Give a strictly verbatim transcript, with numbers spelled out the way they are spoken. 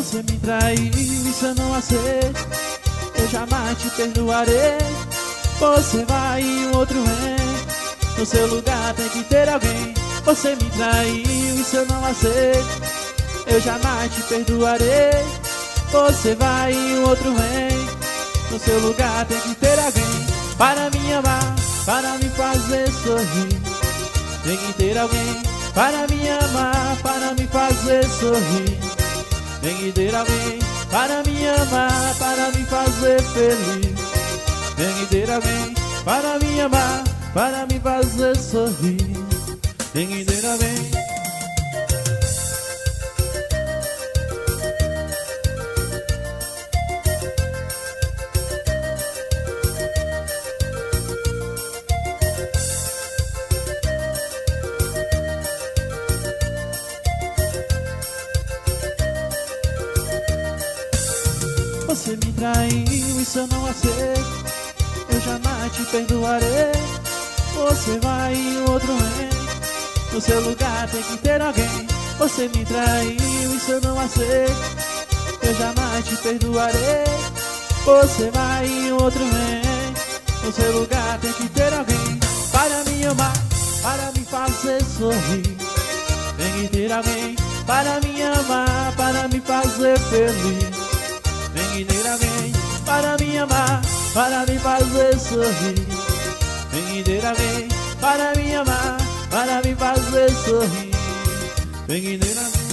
Você me traiu, isso eu não aceito. Eu jamais te perdoarei. Você vai e o outro vem. No seu lugar tem que ter alguém. Você me traiu, isso eu não aceito. Eu jamais te perdoarei. Você vai e o outro vem. No seu lugar tem que ter alguém para me amar, para me fazer sorrir. Tem que ter alguém para me amar, para me fazer sorrir. Tem que ter alguém para me amar, para me fazer feliz. Tem que ter alguém para me amar, para me fazer sorrir. Tem que ter alguém. Você me traiu, isso eu não aceito. Eu jamais te perdoarei. Você vai e o outro vem. No seu lugar tem que ter alguém. Você me traiu, isso eu não aceito. Eu jamais te perdoarei. Você vai e o outro vem. No seu lugar tem que ter alguém para me amar, para me fazer sorrir. Tem que ter alguém para me amar, para me fazer feliz. Tem que ter alguém para me amar, para me fazer sorrir. Tem que ter alguém para me amar, para me fazer sorrir. Tem que ter alguém.